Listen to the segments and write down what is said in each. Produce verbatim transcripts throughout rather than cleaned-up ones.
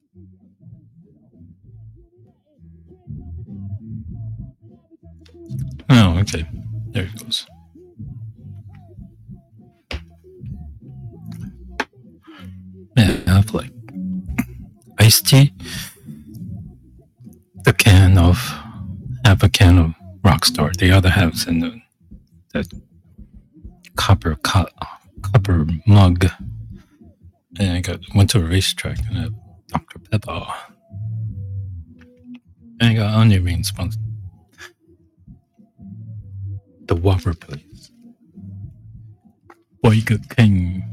Oh, okay. There it goes. Yeah, I have like iced tea, the can of half a can of Rockstar, the other half's in the that copper co- copper mug, and I got went to a racetrack and I had Doctor Pepper, and I got onion rings from the Whopper place. Burger King.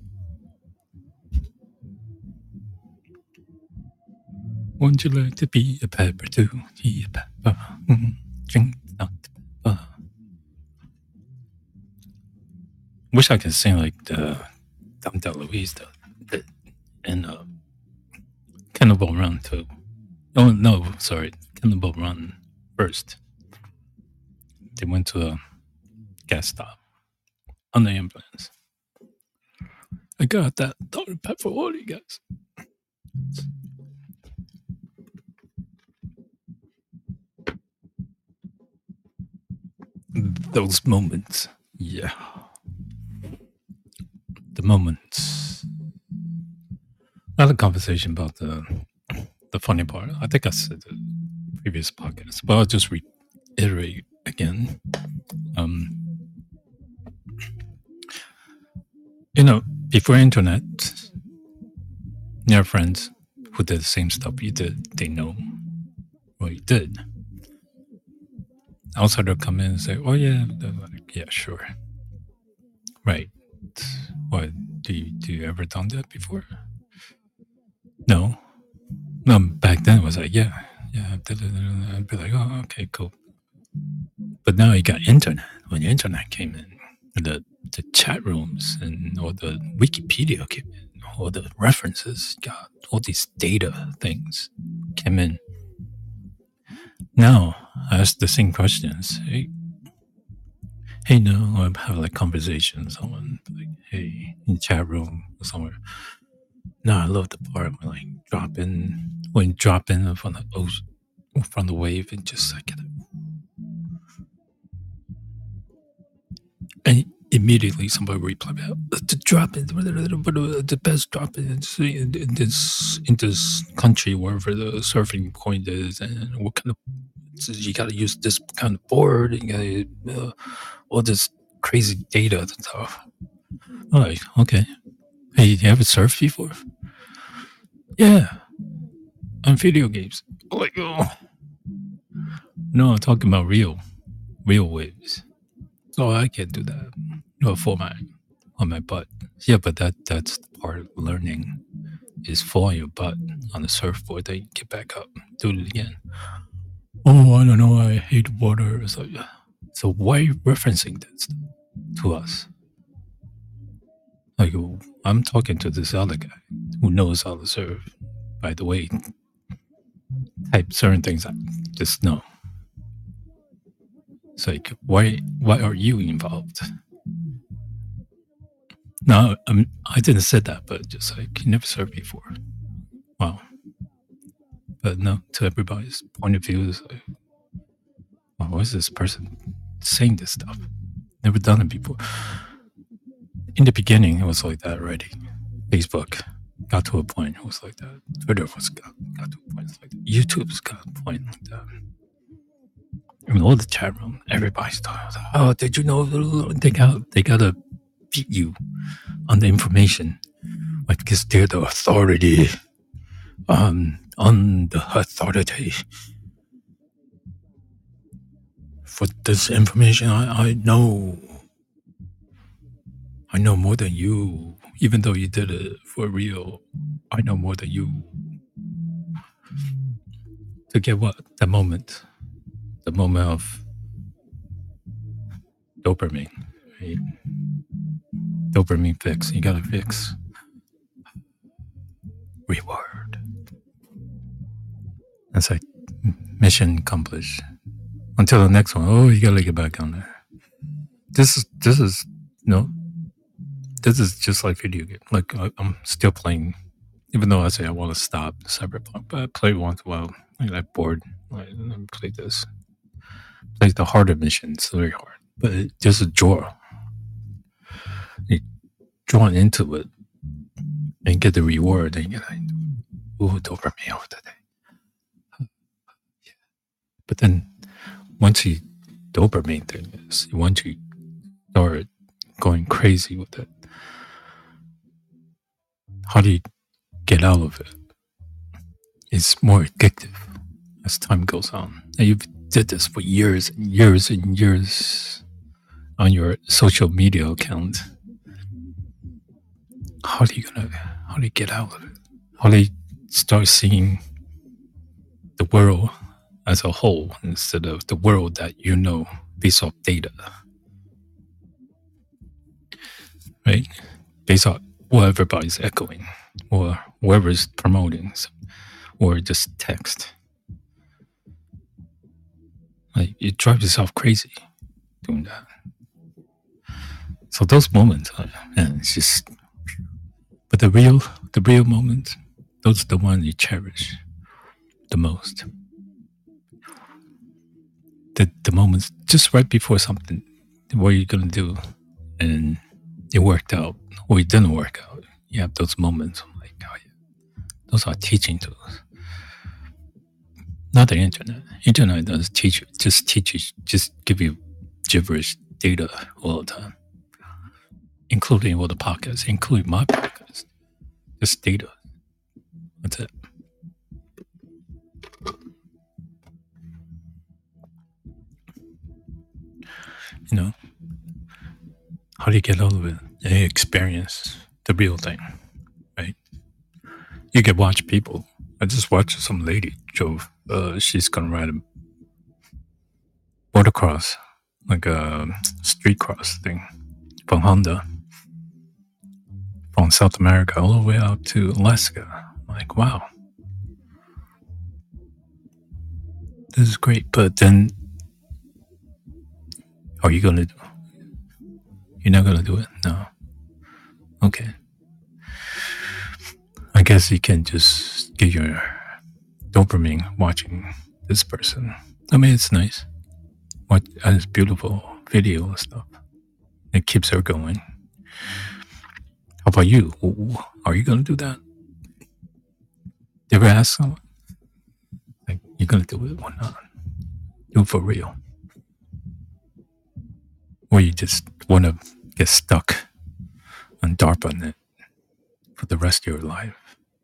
Wouldn't you like to be a pepper too? Be a pepper. Mm, drink Doctor Pepper. Wish I could sing like the Dom DeLuise the, the and uh, Cannonball Run too. Oh no, sorry, Cannonball Run first. They went to a gas stop on the ambulance. I got that Doctor Pepper for all you guys. Those moments, yeah, the moments. I had a conversation about the the funny part. I think I said the previous podcast, but I'll just reiterate again. Um, you know, before internet, your friends who did the same stuff you did, they know what you did. Outsider come in and say, "Oh yeah, like, yeah, sure, right." What do you do? You ever done that before? No, no. Back then it was like, yeah, yeah. I'd be like, oh, okay, cool. But now you got internet. When the internet came in, the the chat rooms and all the Wikipedia came in, all the references, got all these data things came in. Now I ask the same questions. Hey, hey, no, I have like conversations. Someone like, hey, in chat room or somewhere. No, I love the part when like drop in, when you drop in from the ocean, from the wave, and just like, and immediately somebody replied, "The drop in, the best drop in, in this in this country, wherever the surfing point is, and what kind of you got to use this kind of board, and you got uh, all this crazy data and stuff." I'm like, okay, hey, you ever surfed before? Yeah, on video games. I'm like, oh no, I'm talking about real, real waves. So I can't do that. No, for my on my butt. Yeah, but that that's the part of learning is fall on your butt on the surfboard. Then you get back up, do it again. Oh, I don't know. I hate water. So, so why are you referencing this to us? Like, I'm talking to this other guy who knows how to surf. By the way, type certain things I just know. It's like, why why are you involved? No, I'm, I didn't say that, but just like, you never surfed before. Wow. But no, to everybody's point of view, is like, oh, why is this person saying this stuff? Never done it before. In the beginning, it was like that already. Facebook got to a point, it was like that. Twitter was got, got to a point like that. YouTube's got a point like that. I mean, all the chat room, everybody's talking. Oh, did you know they got they gotta beat you on the information, like because they're the authority. Um, on the authority for this information, I, I know. I know more than you, even though you did it for real. I know more than you. To get what? The moment. The moment of dopamine. Right? Dopamine fix. You gotta fix. Reward. That's like mission accomplished. Until the next one. Oh, you gotta get back on there. This is, this is, no. This is just like video game. Like, I, I'm still playing Even though I say I want to stop Cyberpunk, but I play once in a while. I get bored. Like, let me play this. Play the harder missions. It's very hard, but it, there's a draw. You drawn into it and get the reward, and you're like, "Ooh, dopamine of the day." But then once you dopamine thing is, once you start going crazy with it, how do you get out of it? It's more addictive as time goes on. And you've did this for years and years and years on your social media account. How do you gonna how do you get out of it? How do you start seeing the world as a whole instead of the world that you know based off data? Right? Based off what everybody's echoing or whoever's promoting or just text. Like, it drives yourself crazy doing that. So those moments, man, it's just. But the real, the real moments, those are the ones you cherish the most. The the moments just right before something, what you're gonna do, and it worked out, or it didn't work out. You have those moments. Like, oh yeah, those are teaching tools. Not the internet. Internet does teach you, just teach you, just give you gibberish data all the time, including all the podcasts, including my podcast. Just data. That's it. You know, how do you get out of it? You experience the real thing, right? You can watch people. I just watched some lady drove. Uh, she's gonna ride a motocross, like a street cross thing from Honda, from South America all the way out to Alaska. I'm like, wow, this is great. But then, are you gonna? You're not gonna do it? No. Okay. I guess you can just get your dopamine watching this person. I mean, it's nice. Watch this beautiful video and stuff. It keeps her going. How about you? Are you gonna do that? You ever ask someone? Like, you're gonna do it or not? Do it for real. Or you just wanna get stuck on DARPAnet for the rest of your life.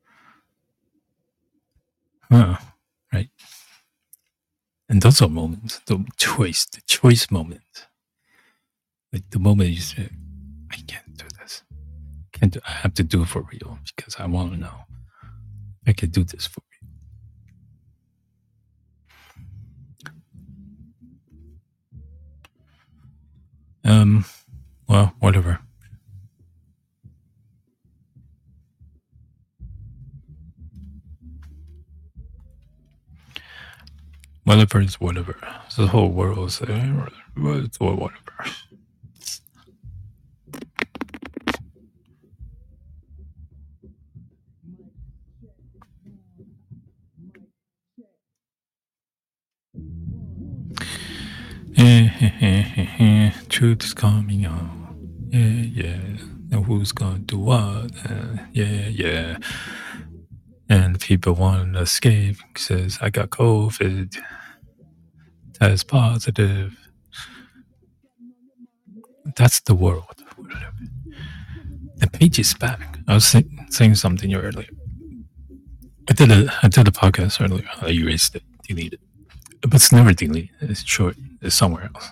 Huh, right? And those are moments, the choice, the choice moments. Like the moment you say, I can't do this. I can't do, I have to do it for real because I want to know I can do this for real. Um, well, whatever. Whatever is whatever. The whole world is uh, whatever. Truth is coming out. Yeah, yeah. And who's gonna do what? Uh, yeah, yeah. And people want to escape. Says I got COVID. Test positive. That's the world. The page is back. I was say, saying something earlier. I did a I did a podcast earlier. I erased it, deleted it, but it's never deleted. It's short. It's somewhere else.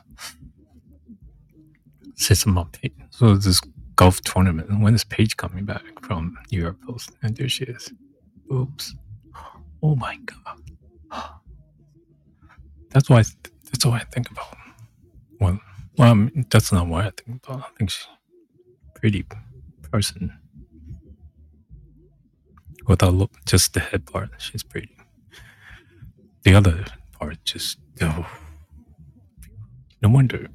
It says on my page. So this golf tournament. When is Paige coming back from New York Post? And there she is. Oops. Oh my god. That's why. That's what I think about. Well, well, I mean, that's not what I think about. I think she's a pretty person. Without look, just the head part, she's pretty. The other part, just oh, no wonder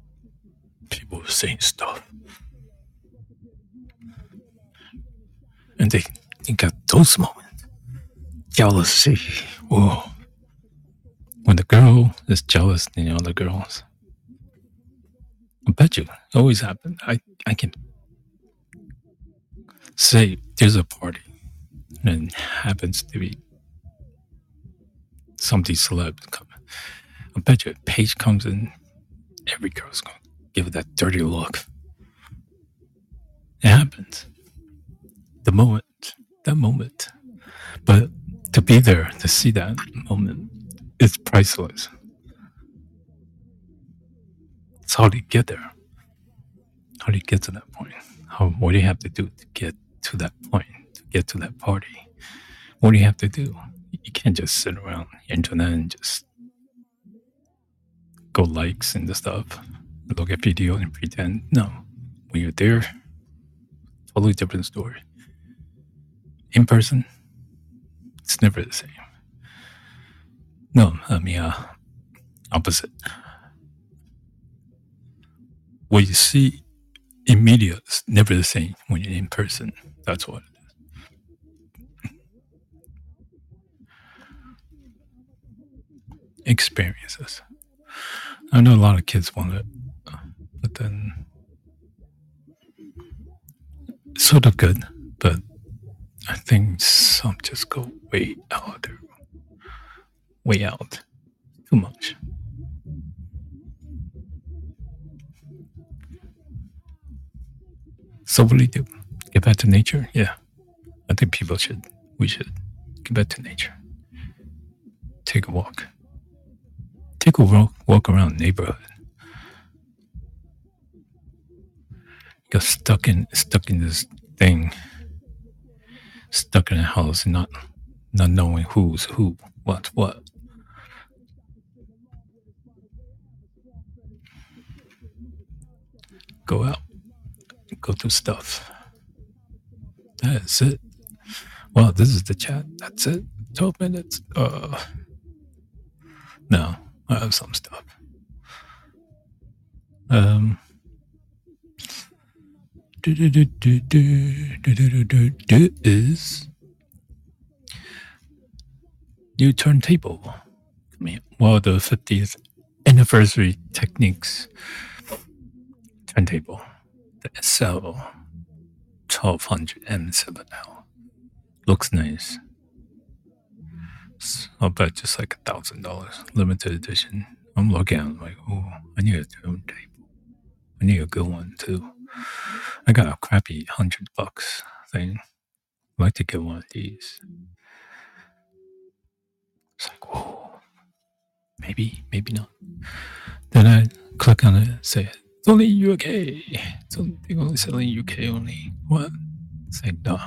people are saying stuff. And they, they got those moments. Jealousy. Whoa. When the girl is jealous than the other girls. I bet you. It always happens. I, I can say there's a party and it happens to be somebody celeb coming. I bet you if Paige comes in, every girl's going to give it that dirty look. It happens. The moment, that moment. But to be there, to see that moment, it's priceless. It's how do you get there? How do you get to that point? How, what do you have to do to get to that point, to get to that party? What do you have to do? You can't just sit around the internet and just go likes and the stuff, look at video and pretend. No, when you're there, totally different story. In person, it's never the same. No, I mean, uh, opposite. What you see in media is never the same when you're in person. That's what it is. Experiences. I know a lot of kids want it, but then it's sort of good, but I think some just go way out there. Way out. Too much. So what do you do? Get back to nature? Yeah. I think people should, we should get back to nature. Take a walk. Take a walk, walk around the neighborhood. Got stuck in, stuck in this thing. Stuck in a house and not, not knowing who's who, what's what. Go out. Go through stuff. That's it. Well, this is the chat. That's it. twelve minutes. Uh, no, I have some stuff. Um, do, do, do, do, do, do, do, do, do, is new turntable. I mean, well, the fiftieth anniversary Technics turntable. The S L twelve hundred M seven L. Looks nice. So I'll bet just like a thousand dollars. Limited edition. I'm looking at it like, oh, I need a turntable. I need a good one too. I got a crappy hundred bucks thing. I'd like to get one of these. It's like, whoa. Maybe, maybe not. Then I click on it and say, it's only U K. It's only, they're only selling U K only. What? It's like, no.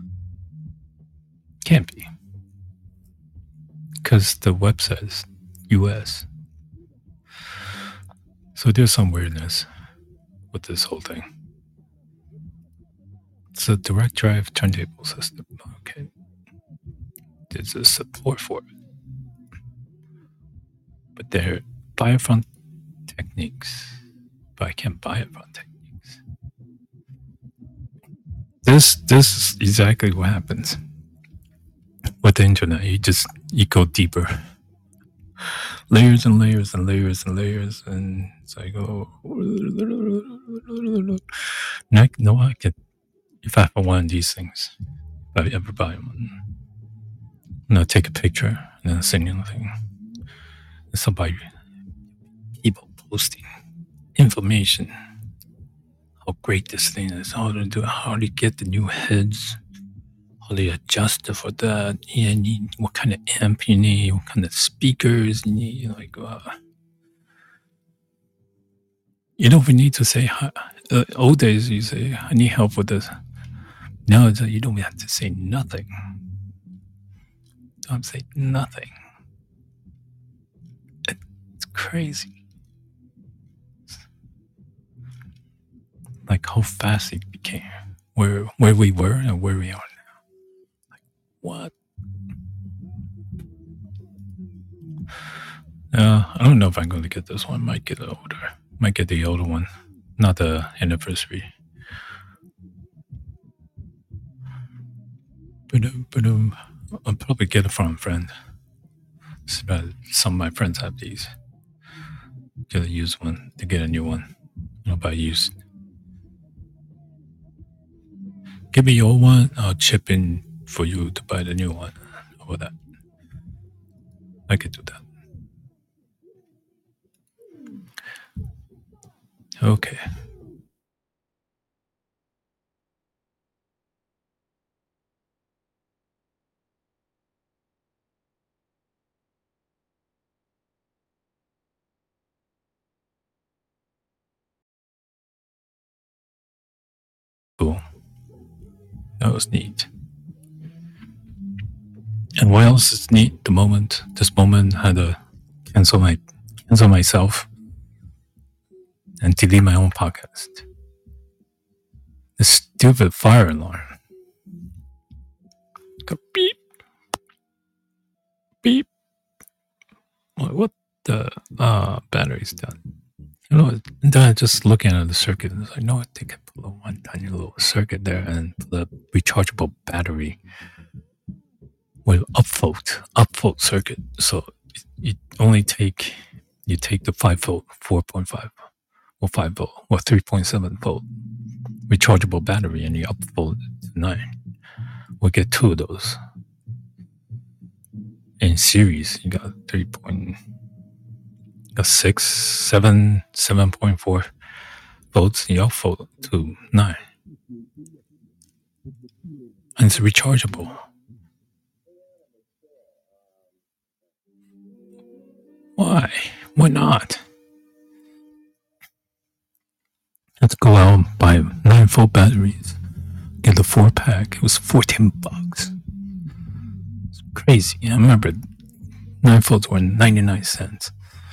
Can't be. Because the website is U S. So there's some weirdness with this whole thing. It's a direct drive turntable system. Okay. There's a support for it. But they're buy it from Technics. But I can't buy it from Technics. This this is exactly what happens with the internet. You just you go deeper. Layers and layers and layers and layers, and it's like, oh, no, no, I could, if I have one of these things, if I ever buy one, and I'll take a picture and then send you nothing. Somebody, people posting information, how great this thing is, how to do it, how to get the new heads, how they adjust it for that, and you, what kind of amp you need, what kind of speakers you need, you know, like, uh, you don't even need to say, uh, old days you say, I need help with this. Now it's like you don't have to say nothing. Don't say nothing. It's crazy. Like how fast it became, where where we were and where we are now. Like what? Uh, I don't know if I'm going to get this one. Might get it older. Might get the older one, not the anniversary. Ba-dum, ba-dum. I'll probably get it from a friend. Some of my friends have these. Get a used one to get a new one. I'll buy used. Give me your one. I'll chip in for you to buy the new one. How about that? I could do that. Okay. Cool. That was neat. And what else is neat? The moment, this moment, I had to cancel my cancel myself and delete my own podcast. The stupid fire alarm. Go beep, beep. What the uh, battery's done? You know, and then I just looking at the circuit, and it's like, no, they can put a one tiny little circuit there and put a rechargeable battery with upvolt, upvolt circuit. So you only take you take the five volt, four point five, or five volt, or three point seven volt rechargeable battery, and you upvolt it to nine. We'll get two of those in series. You got three point. A six, seven, seven point four volts, you outvolt to nine, and it's rechargeable. Why? Why not? Let's go out and buy nine volt batteries. Get the four pack. It was fourteen bucks. It's crazy. I remember nine volts were ninety nine cents.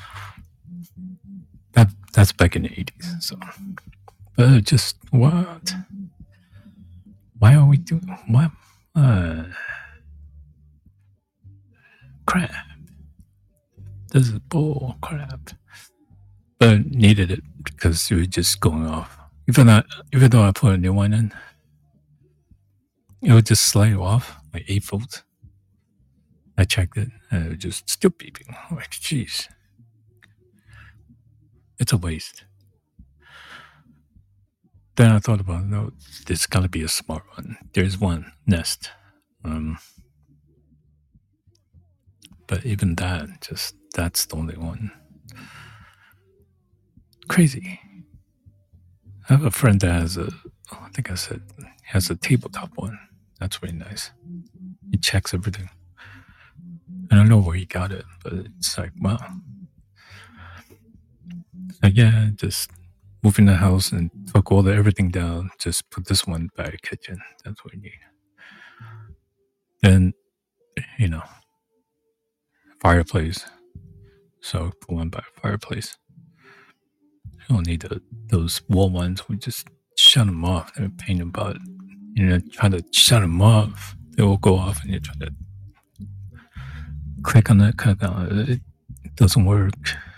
That that's back in the eighties. So, but just what? Why are we doing what? Uh, crap. This is bull crap. But needed it because it was just going off. Even though, even though I put a new one in, it would just slide off like eight volts. I checked it and it was just still beeping. I'm like, jeez. It's a waste. Then I thought about, no, there's got to be a smart one. There's one, Nest. Um, but even that, just that's the only one. Crazy. I have a friend that has a, I think I said, has a tabletop one. That's really nice. He checks everything. I don't know where he got it, but it's like, wow. Like, yeah, just move in the house and took all the everything down. Just put this one by the kitchen. That's what you need. Then, you know, fireplace. So put one by the fireplace. You don't need the, those wall ones. We just shut them off. They're a pain about it. You know, try to shut them off. They will go off, and you try to click on that, click on it. It doesn't work.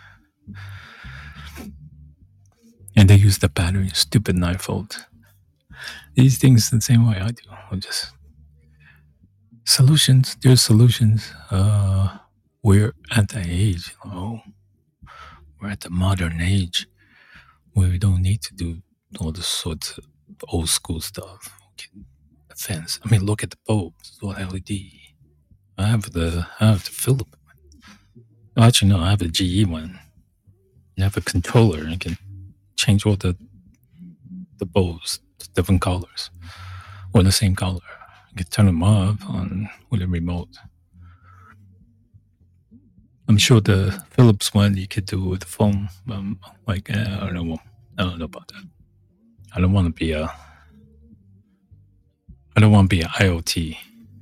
And they use the battery, stupid nine volt. These things the same way I do. I'm just solutions. There's solutions. Uh, we're at the age. Oh, we're at the modern age where we don't need to do all the sorts of old school stuff. The fence. I mean, look at the bulbs. It's all L E D. I have the I have the Philips one. Well, actually, no, I have a G E one. You have a controller and you can change all the the bulbs to different colors or the same color. You can turn them off on with a remote. I'm sure the Philips one you could do with the phone. Um, like uh, I don't know. I don't know about that. I don't want to be a. I don't want to be an IoT.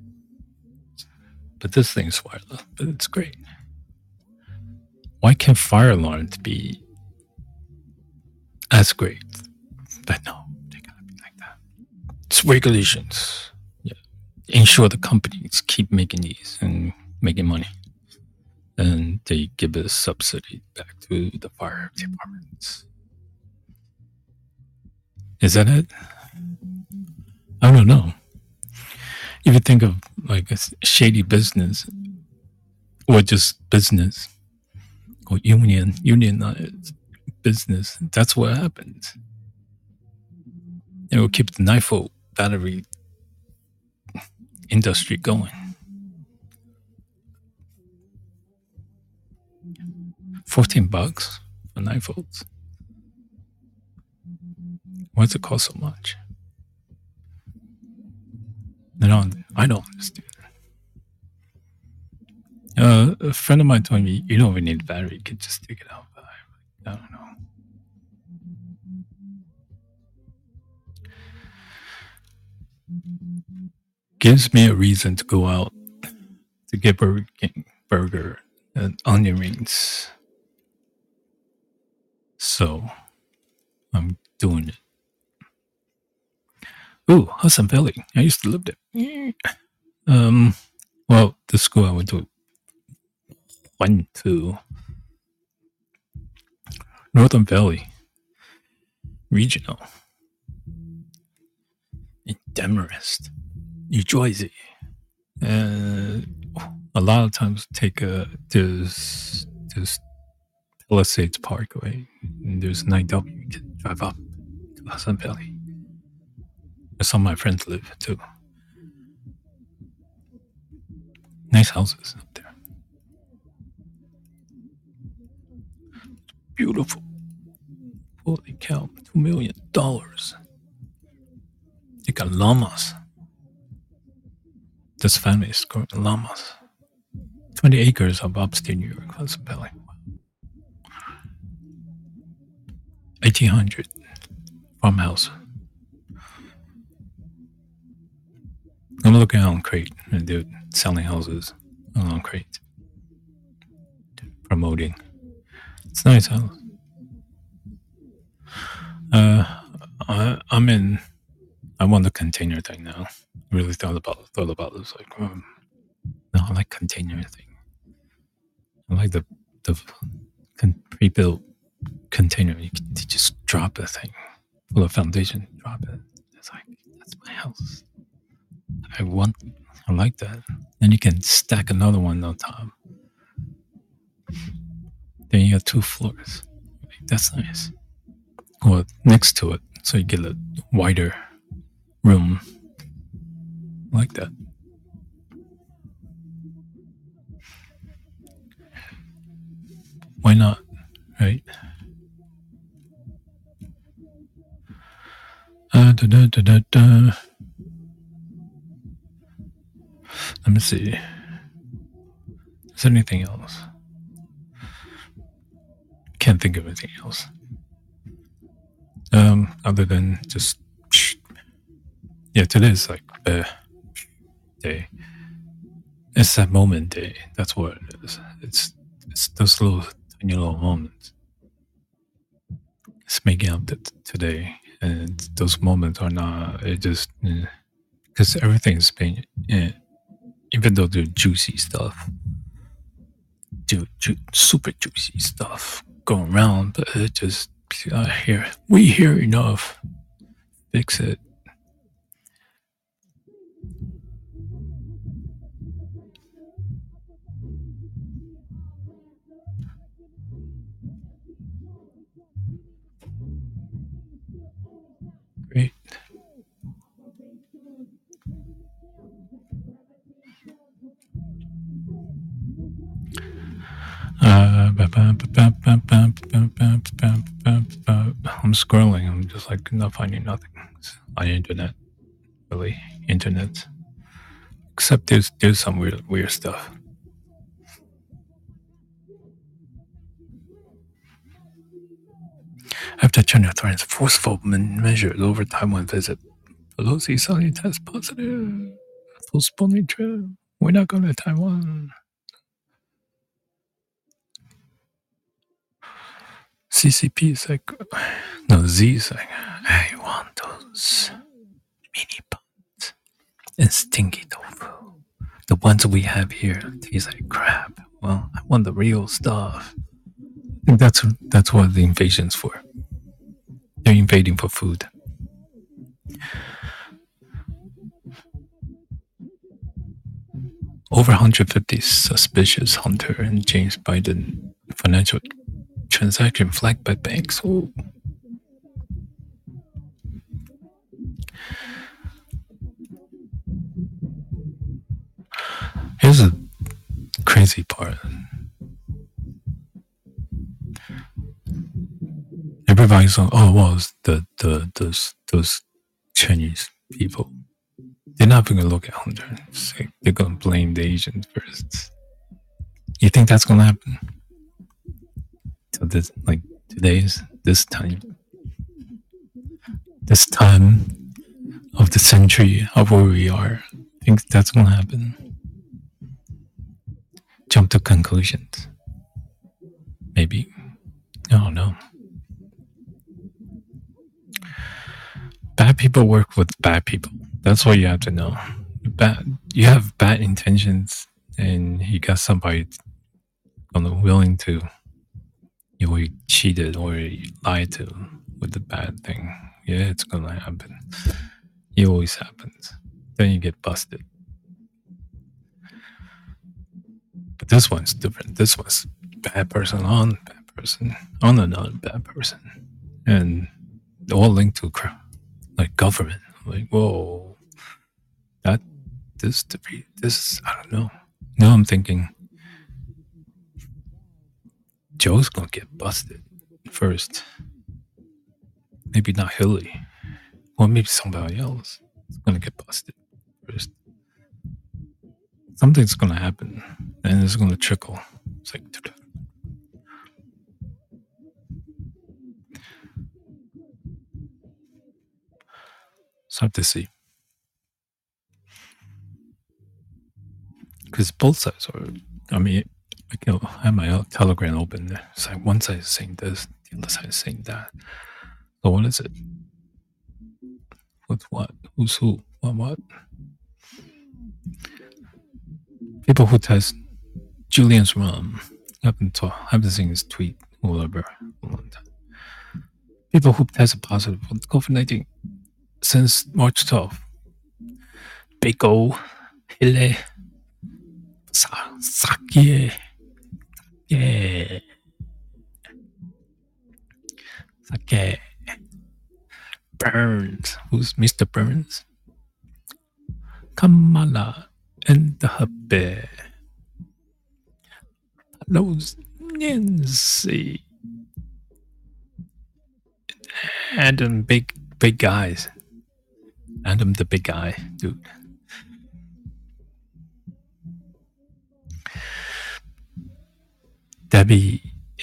But this thing's wireless. But it's great. Why can't fire alarms be as great? But no, they gotta be like that. It's regulations. Yeah, ensure the companies keep making these and making money, and they give a subsidy back to the fire departments. Is that it? I don't know. if you think of like a shady business or just business or union unionized business, that's what happens. It will keep the knife volt battery industry going. Fourteen bucks for nine volts. Why does it cost so much? I don't. I don't understand. Uh, a friend of mine told me you don't even need a battery; you can just take it out. But I, I don't know. Gives me a reason to go out to get Burger King burger and onion rings. So I'm doing it. Ooh, Hudson Valley. I used to live there. Um, well, the school I went to went to Northern Valley Regional in Demarest, New Jersey. Uh, a lot of times take a there's there's Palisades Parkway. And there's nine W. You can drive up to Hudson Valley. Some of my friends live too. Nice houses up there. Beautiful. Holy cow! Two million dollars. They got llamas. This family is growing llamas. Twenty acres of upstate New York, Hudson Valley. Eighteen hundred farmhouse. I'm looking on Crate and they're selling houses on Crate, promoting. It's a nice house. Uh, I, I'm in. I want the container thing now. I really thought about it. Thought about it. It's like, um, no, I like container thing. I like the the con- pre-built container. You can you just drop the thing, pull a foundation, drop it. It's like that's my house. I want. I like that. Then you can stack another one on top. Then you got two floors. That's nice. Or next to it, so you get a wider room. I like that. Why not? Right? Uh, da, da, da, da, da. Let me see. Is there anything else? Can't think of anything else. Um, other than just yeah, today is like uh, day. It's that moment day. That's what it is. It's it's those little tiny little moments. It's making up t- today, and those moments are not. It just because uh, everything's been, uh, even though they're juicy stuff, ju- ju- super juicy stuff going around, but it just I hear we hear enough. Fix it. Great. Uh, I'm scrolling. I'm just like not finding nothing on the internet. Really, internet. Except there's there's some weird weird stuff. After China threatens forceful measures over Taiwan visit, Pelosi suddenly tests positive. Postponing trip. We're not going to Taiwan. C C P is like, no, Z is like, I want those mini buns and stinky tofu. The ones we have here taste like crap. Well, I want the real stuff. I think that's that's what the invasion's for. They're invading for food. over one hundred fifty suspicious Hunter and James Biden financial transaction flagged by banks. Oh. Here's a crazy part. Everybody's like, oh, well, it's the, the, those, those Chinese people. They're not going to look at Hunter. Like they're going to blame the Asians first. You think that's going to happen? So this, like today's, this time, this time of the century of where we are, I think that's going to happen. Jump to conclusions. Maybe. I don't know. Bad people work with bad people. That's what you have to know. Bad, you have bad intentions, and you got somebody willing to, you know, you cheated or you lied to with the bad thing. Yeah, it's gonna happen. It always happens. Then you get busted. But this one's different. This one's bad person on bad person on another bad person, and all linked to like government. Like, whoa, that this to be this. I don't know. Now I'm thinking Joe's gonna get busted first. Maybe not Hillary, or maybe somebody else is gonna get busted first. Something's gonna happen, and it's gonna trickle. It's like, it's hard to see because both sides are. I mean, I can have my Telegram open there. It's like one side is saying this, the other side is saying that. So what is it? What's what? Who's who? What what? People who test Julian's mom. I haven't, to, I haven't seen his tweet all over a long time. People who tested positive for COVID nineteen since March twelfth. Big O, Hille, Sa- Sake, yeah, Sake, Burns. Who's Mister Burns? Kamala and the Hubby. Those Nancy. Adam, big, big guys. Adam, the big guy, dude. Debbie.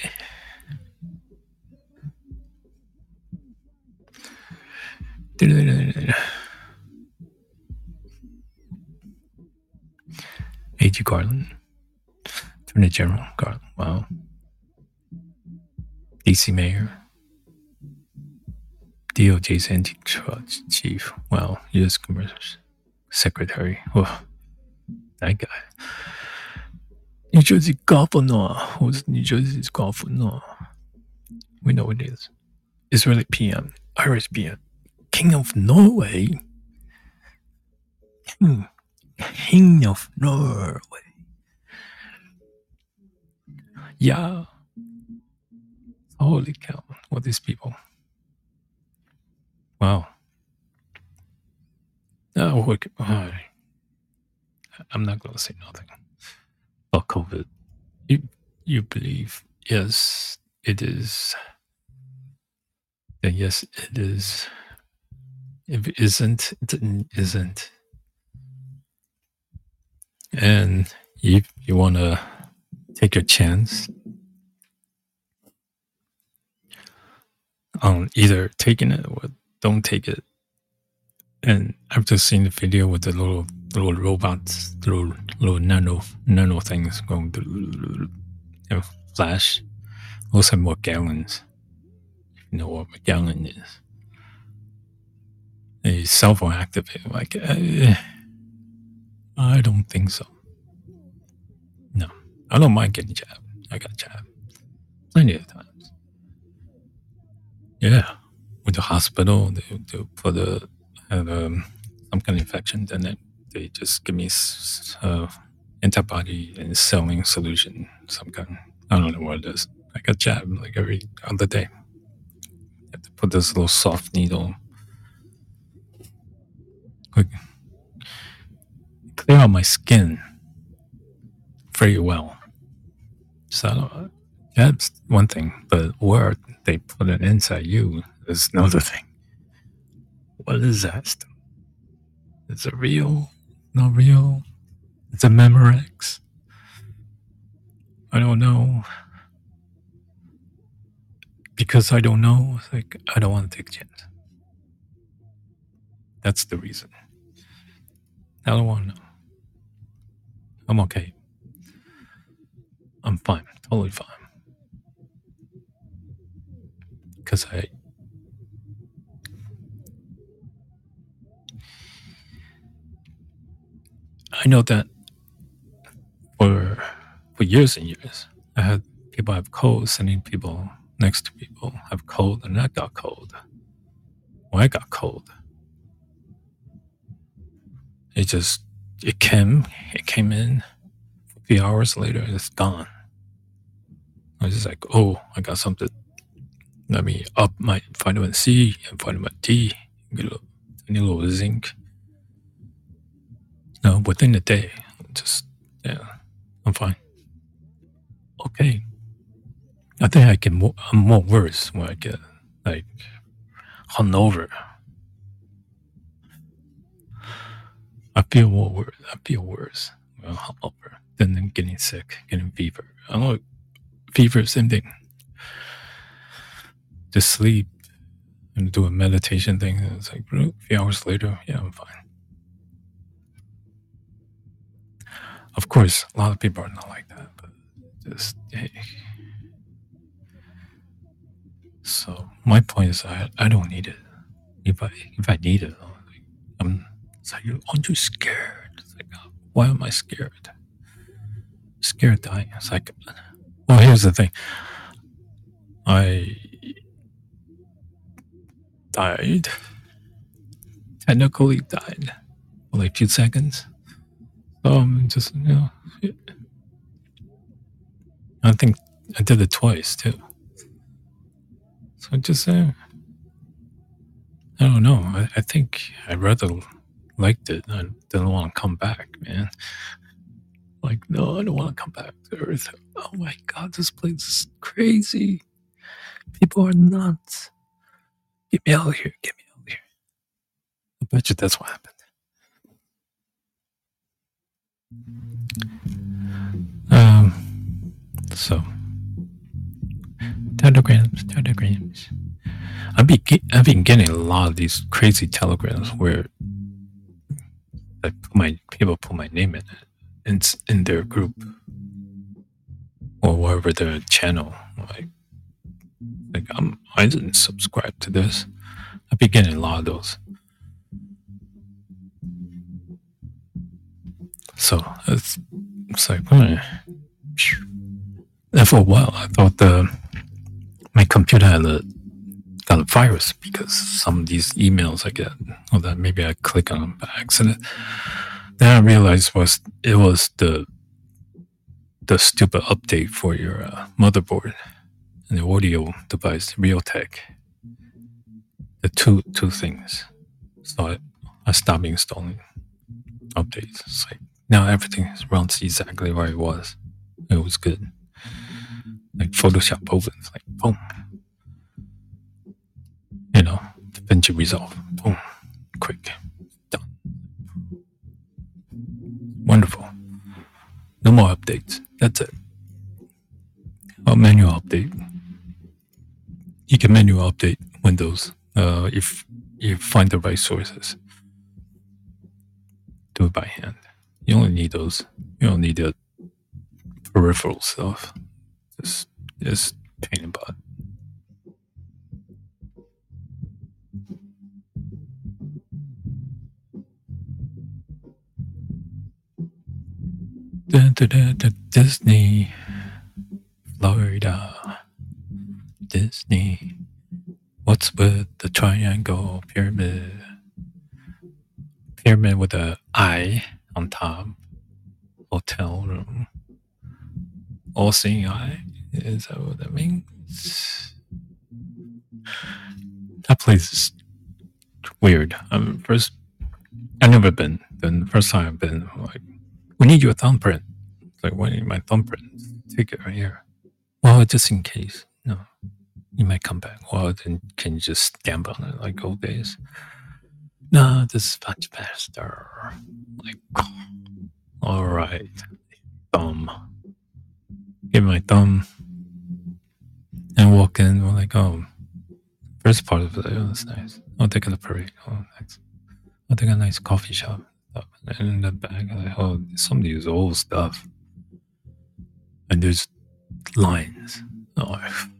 A G Garland. Attorney General Garland. Wow. D C Mayor. D O J's antitrust chief. Wow. U S Commerce Secretary. Oh, that guy. New Jersey governor. Who's New Jersey's governor? We know it is. Israeli P M. Irish P M. King of Norway. King, King of Norway. Yeah. Holy cow. What these people? Wow. Oh, okay. Oh, I'm not going to say nothing about COVID. You, you believe, yes, it is. Then yes, it is. If it isn't, it isn't. And if you want to take your chance on either taking it or don't take it. And I've just seen the video with the little little robots, little little nano nano things going to, you know, flash. Looks like more gallons. If you know what a gallon is. A cell phone activated. Like, uh, I don't think so. No, I don't mind getting jabbed. I got jabbed plenty of times. Yeah, with the hospital, they, they put a had um, some kind of infection, and then they just give me uh, antibody and selling solution, some kind. I don't know what it is. I got jabbed like every other day. You have to put this little soft needle, quick, clear out my skin very well. So that's one thing, but where they put it inside you is another thing. What is that? Is it real? Not real? Is it Memorex? I don't know. Because I don't know, like I don't want to take a chance. That's the reason. I don't want to know. I'm okay. I'm fine. Totally fine. Because I I know that for for years and years, I had people have cold, sending people next to people have cold, and I got cold. When I got cold, it just it came it came in. A few hours later, it's gone. I was just like, oh, I got something. Let me up my vitamin C and vitamin D, get a, a little zinc. No, within a day, just yeah, I'm fine. Okay, I think I get more. I'm more worse when I get like hungover. I feel more worse. I feel worse when I'm hungover than getting sick, getting fever. I know fever, same thing. Just sleep and do a meditation thing. It's like a few hours later, yeah, I'm fine. Of course, a lot of people are not like that, but just hey. So my point is, I I don't need it. If I if I need it, I'm. It's like, aren't you scared? It's like, why am I scared? Scared dying. It's like, well, here's the thing. I died. Technically died for like a few seconds. So I'm just, you know, I think I did it twice too. So I just, uh, I don't know. I, I think I rather liked it. I didn't want to come back, man. Like, no, I don't want to come back to Earth. Oh my God, this place is crazy. People are nuts. Get me out of here. Get me out of here. I bet you that's what happened. Um, so, telegrams, telegrams. I've been, I've been getting a lot of these crazy telegrams where I put my people put my name in it, in, in their group or wherever their channel. Like, like I'm, I didn't subscribe to this. I've been getting a lot of those. So it's, it's like, hmm. And for a while, I thought the my computer had a got a virus because some of these emails I get, or that maybe I click on them by accident. Then I realized was it was the the stupid update for your uh, motherboard and the audio device, Realtek. The two two things. So I, I stopped installing updates. It's like now everything runs exactly where it was. It was good. Like Photoshop opens, like boom. You know, DaVinci Resolve, boom, quick, done. Wonderful. No more updates. That's it. A manual update. You can manual update Windows uh, if you find the right sources. Do it by hand. You only need those. You don't need the peripheral stuff. Just, just pain in the butt. Da, da, da, da, Disney, Florida, Disney. What's with the triangle pyramid? Pyramid with an eye on top. hotel room. All seeing eye. Is that what that means? That place is weird. Um, first, I've never been. Then the first time I've been, I'm like, we need your thumbprint. It's like, why need my thumbprint? Take it right here. Well, just in case. No, you might come back. Well, then can you just stamp on it like old days? No, this is much faster. Like, all right, thumb. Give me my thumb and walk in. We're like, oh, first part of it, oh, that's nice. Oh, they got a parade. Oh, nice. Oh, they got a nice coffee shop. And in the back, I'm like, oh, some of these old stuff. And there's lines. Oh,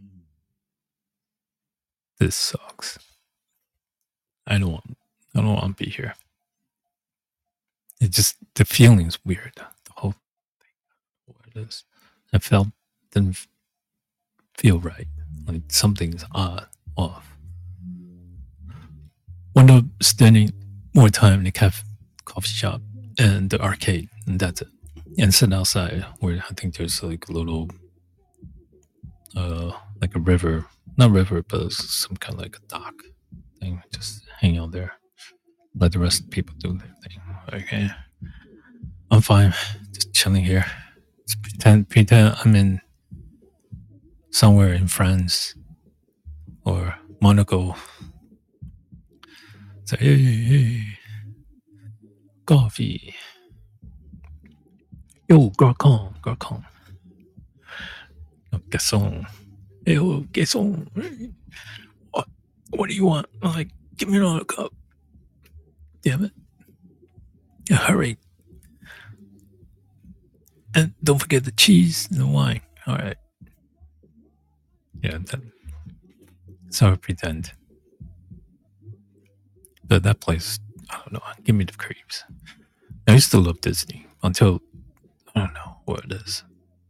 this sucks. I don't want. I don't want to be here. It just the feeling's weird. The whole thing, what it is. I felt didn't feel right. Like something's odd, off. Wound up spending more time in the cafe, coffee shop and the arcade, and that's it. And sit outside where I think there's like a little, uh, like a river, not river, but some kind of like a dock thing. Just hang out there. Let the rest of the people do their thing. Okay, I'm fine. Just chilling here. Just pretend, pretend I'm in somewhere in France or Monaco. Say, hey, hey, coffee. Yo, garçon, garçon. Oh, garçon. Yo, garçon. What, what do you want? I'm like, give me another cup. Damn it. Yeah, hurry. And don't forget the cheese and the wine. All right. Yeah, that, so I pretend. But that place, I don't know, give me the creeps. I used to love Disney until, I don't know what it is.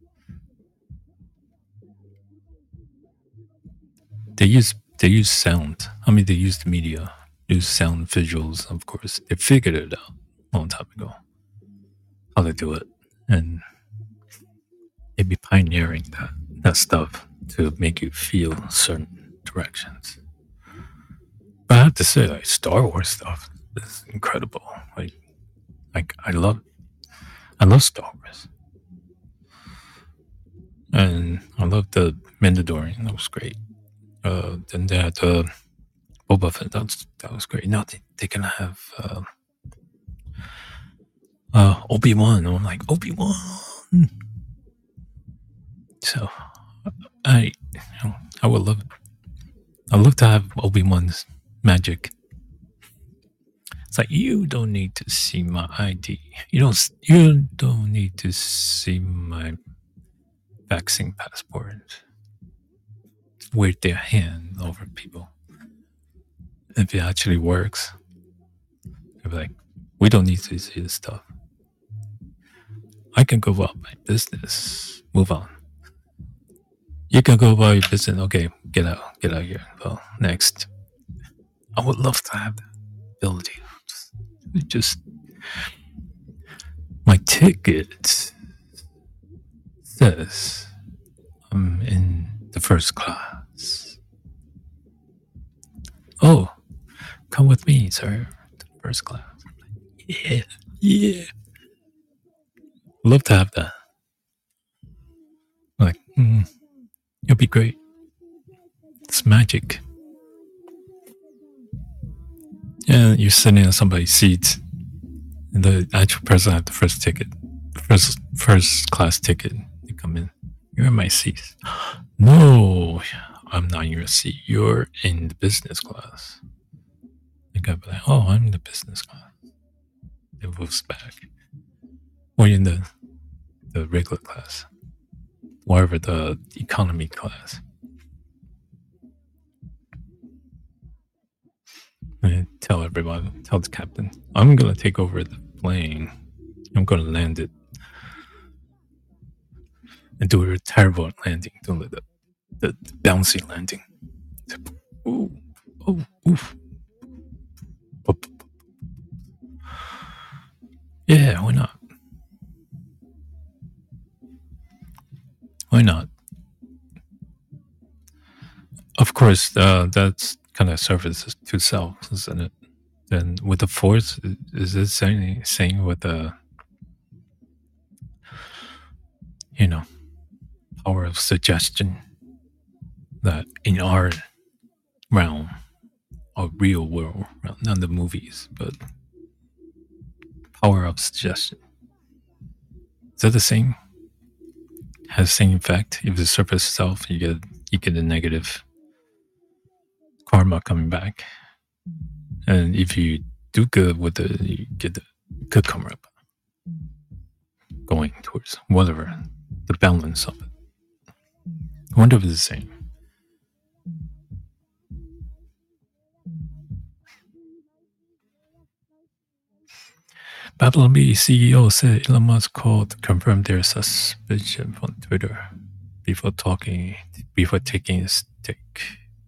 They use they use sound. I mean, they use the media, use sound visuals. Of course, they figured it out a long time ago how to do it, and they'd be pioneering that that stuff to make you feel certain directions. But I have to say, like Star Wars stuff is incredible. Like, like I love, I love Star Wars, and I love the Mandalorian. That was great. Uh, then they had uh, Boba Fett. That was, that was great. Now they, they're gonna have uh, uh, Obi Wan. I'm like Obi Wan. So I, you know, I would love it. I would love to have Obi Wan's magic. It's like you don't need to see my I D. You don't. You don't need to see my vaccine passport. Wave their hand over people. If it actually works, they're like, we don't need to see this stuff. I can go about my business. Move on. You can go about your business. Okay, get out. Get out here. Well, next. I would love to have that ability. Just, just my ticket says I'm in the first class. Oh, come with me, sir. To the first class. Yeah, yeah. Love to have that. Like, mm, it'll be great. It's magic. Yeah, you're sitting in somebody's seat, and the actual person had the first ticket, first first class ticket. You come in. You're in my seat. No, I'm not in your seat. You're in the business class. The guy be like, oh, I'm in the business class. It moves back. Or you're in the the regular class. Whatever the economy class. And tell everybody, tell the captain, I'm gonna take over the plane. I'm gonna land it. And do a terrible landing. Don't let the, the, the bouncy landing. Ooh, oh, oof. Yeah, why not? Why not? Of course, uh, that's kind of service to self, isn't it? Then with the force, is it saying, saying with the, you know, power of suggestion that in our realm, or real world, not the movies, but power of suggestion. Is that the same? Has the same effect? If the surface self, you get you get a negative karma coming back, and if you do good with it, you get the good karma up, going towards whatever the balance of it. I wonder if it's the same. Babylon B C E O said Elon Musk called to confirm their suspicion on Twitter before talking before taking a stake.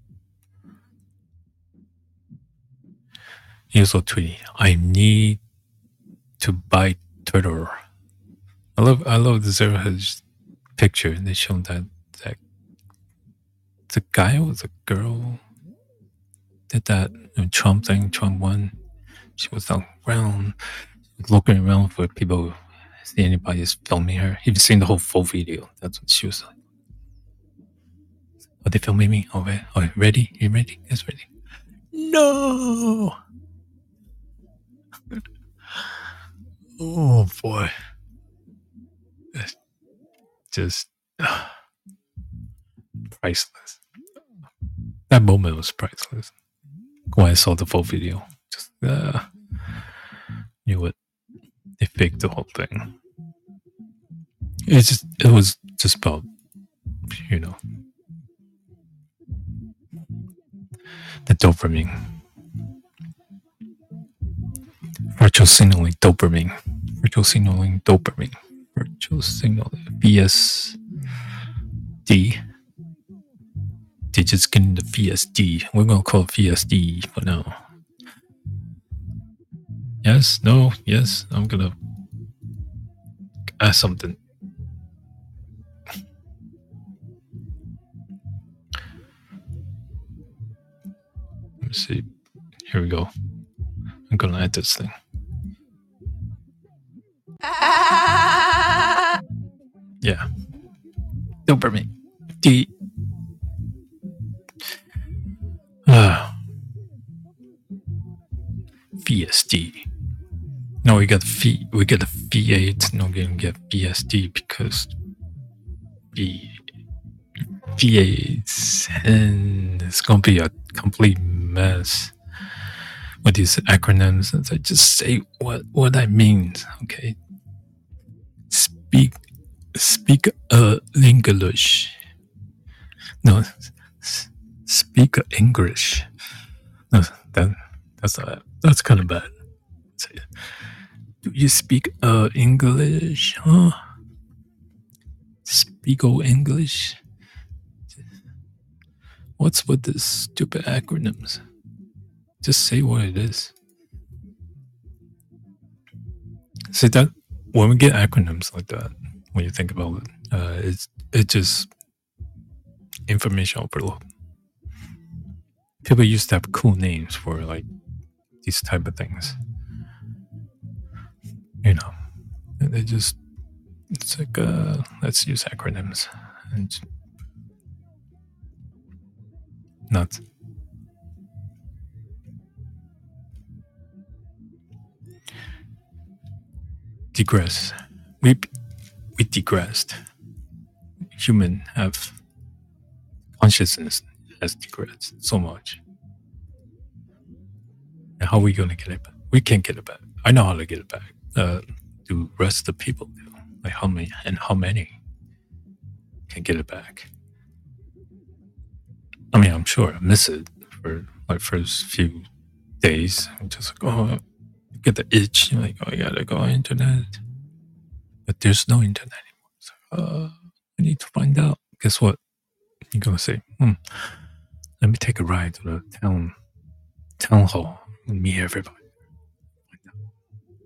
He also tweeted, "I need to buy Twitter." I love I love the Zero Hedge picture, and they show that that the guy or the girl did that Trump thing. Trump won. She was around, looking around for people. See anybody is filming her. You've seen the whole full video. That's what she was like. Are they filming me? Oh, wait. Oh, ready? You ready? Yes, ready. No. Oh boy. It's just uh, priceless. That moment was priceless. When I saw the full video, just uh, knew what they faked the whole thing. It's just it was just about, you know, the dopamine. Virtual signaling dopamine. Virtual signaling dopamine. Virtual signaling V S D. They just getting the V S D. We're gonna call it V S D for now. Yes, no, yes, I'm gonna ask something. Let me see. Here we go. I'm gonna add this thing. Yeah. Dopamine. D. Ah. V S D. No, we got V. We got a V eight. No, we're gonna get V S D because V V eight, and it's gonna be a complete mess with these acronyms. I just say what what I mean. Okay. Speak speak uh English. No, speak English. No, that that's uh, that's kind of bad. Do you speak uh English? Huh? Speak old English. What's with this stupid acronyms? Just say what it is. See that when we get acronyms like that, when you think about it, uh, it's it just information overload. People used to have cool names for like these type of things. You know, and they just it's like uh, let's use acronyms and not. Digress. We we digressed. Human have consciousness has digressed so much. And how are we gonna get it back? We can't get it back. I know how to get it back. Uh, do rest of the people do? Like how many and how many can get it back? I mean, I'm sure I miss it for my first few days. I'm just like, oh, get the itch. You're like, oh, I gotta go on internet. But there's no internet anymore. So, uh, I need to find out. Guess what? You're gonna say, hmm, let me take a ride to the town town hall and meet everybody.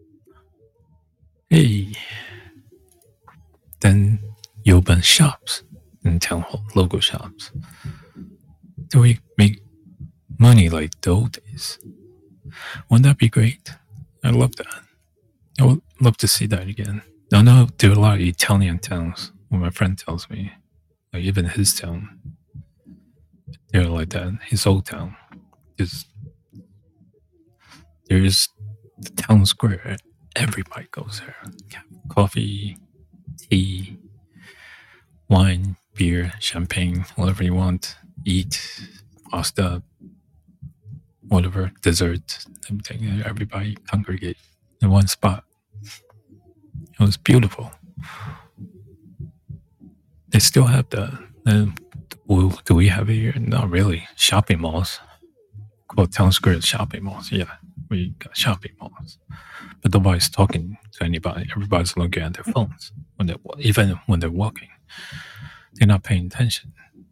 Hey. Then you open shops. in town hall logo shops. Do we make money like the old days? Wouldn't that be great? I love that. I would love to see that again. I know there are a lot of Italian towns. What my friend tells me, like even his town, they're like that. His old town, is there's the town square. Everybody goes there. Coffee, tea, wine, beer, champagne, whatever you want. Eat, pasta, whatever, dessert, everything. Everybody congregate in one spot. It was beautiful. They still have that. And well, do we have it here? Not really. Shopping malls. Called town square shopping malls. Yeah, we got shopping malls. But nobody's talking to anybody. Everybody's looking at their phones when they even when they're walking. They're not paying attention.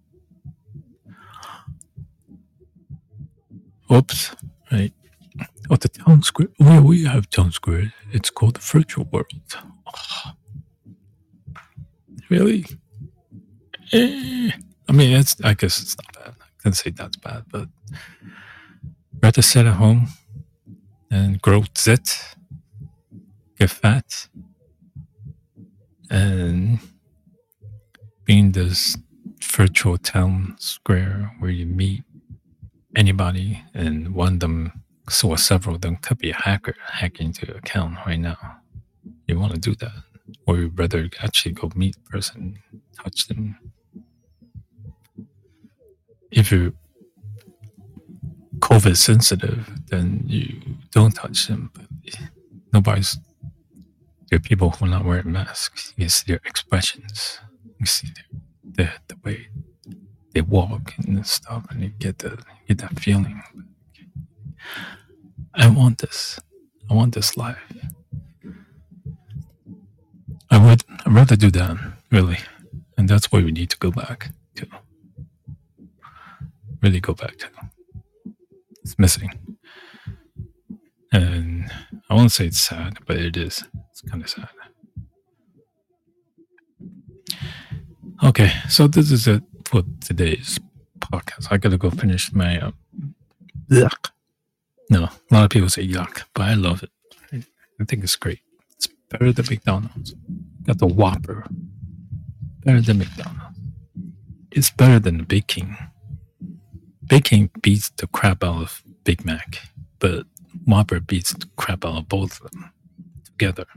Oops. Right. Oh, the town square. Well, we have town square. It's called the virtual world. Oh. Really? Eh. I mean, it's. I guess it's not bad. I can say that's bad, but rather sit at home and grow zit, get fat, and be in this virtual town square where you meet anybody, and one of them, so or several of them, could be a hacker hacking into your account right now. You want to do that, or you'd rather actually go meet the person, touch them. If you're COVID sensitive, then you don't touch them. But nobody's. There are people who are not wearing masks. You see their expressions. You see their, the the way they walk and stuff, and you get the get that feeling. I want this. I want this life. I would. I'd rather do that, really, and that's where we need to go back to. Really go back to. It's missing, and I won't say it's sad, but it is. It's kind of sad. Okay, so this is it for today's podcast. I gotta go finish my. Uh, yuck. No, a lot of people say yuck, but I love it. I, I think it's great. It's better than McDonald's. Got the Whopper. Better than McDonald's. It's better than the Big King. Big King beats the crap out of Big Mac, but Whopper beats the crap out of both of them together.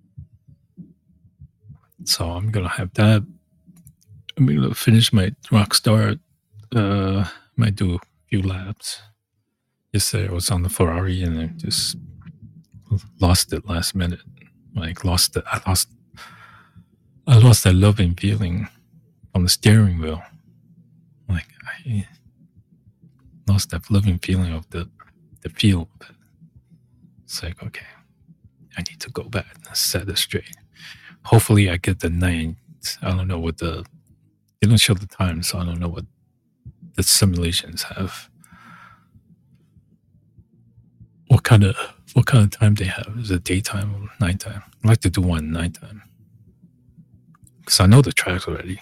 So I'm gonna have that. I'm gonna finish my Rockstar. Uh, might do a few laps. Yesterday I was on the Ferrari and I just lost it last minute. Like lost it. I lost. I lost that loving feeling on the steering wheel. Like I lost that loving feeling of the the feel of it. It's like, okay, I need to go back and set it straight. Hopefully I get the ninth. I don't know what the they don't show the time, so I don't know what the simulations have. What kind of what kind of time they have? Is it daytime or nighttime? I'd like to do one nighttime. Because I know the tracks already.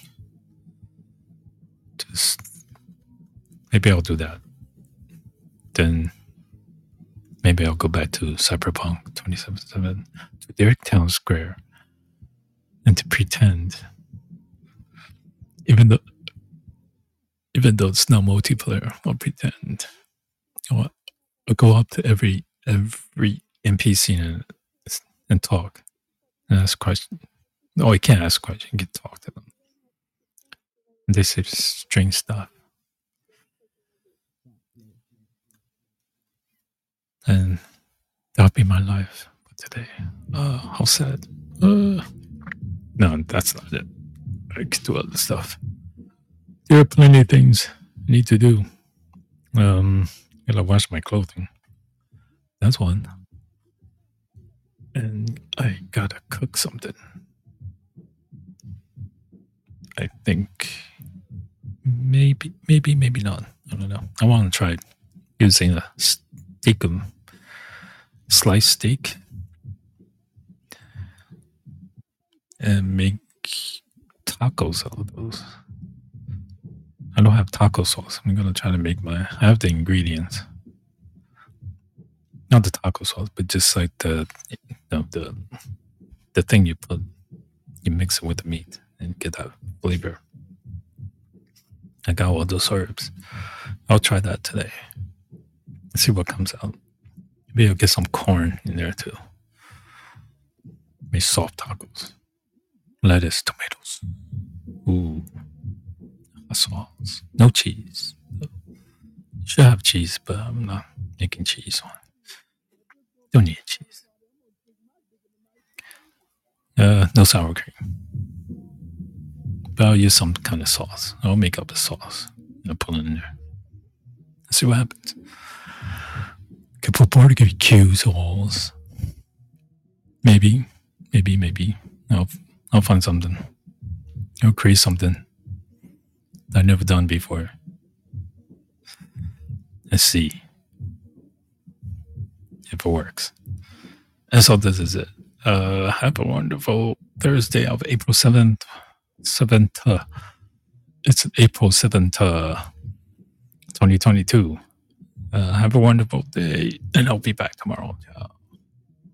Just maybe I'll do that. Then maybe I'll go back to Cyberpunk twenty seventy-seven, to their town square, and to pretend, even though even though it's not multiplayer, I'll pretend. I'll, I'll go up to every every N P C and and talk and ask questions. No, you can't ask questions. You can talk to them. And they say strange stuff. And that'll be my life for today. Oh, how sad. Uh, no, that's not it. I can do other stuff. There are plenty of things I need to do. Um, I gotta wash my clothing. That's one. And I gotta cook something. I think maybe, maybe, maybe not. I don't know. I want to try using a steakum, sliced steak, and make tacos out of those. I don't have taco sauce. I'm gonna try to make my. I have the ingredients, not the taco sauce, but just like the, you know, the the thing you put, you mix it with the meat and get that flavor. I got all those herbs. I'll try that today. See what comes out. Maybe I'll get some corn in there too. Maybe soft tacos, lettuce, tomatoes. Ooh, a sauce. No cheese. Should have cheese, but I'm not making cheese on. Don't need cheese. Uh, no sour cream. But I'll use some kind of sauce. I'll make up a sauce and I'll put it in there. Let's see what happens. Could put barbecue sauce. Maybe, maybe, maybe. I'll I'll find something. I'll create something that I've never done before. Let's see if it works. And so this is it. Uh, have a wonderful Thursday of April seventh. seventh. Uh, it's April seventh, uh, twenty twenty-two. Uh, have a wonderful day, and I'll be back tomorrow. Ciao.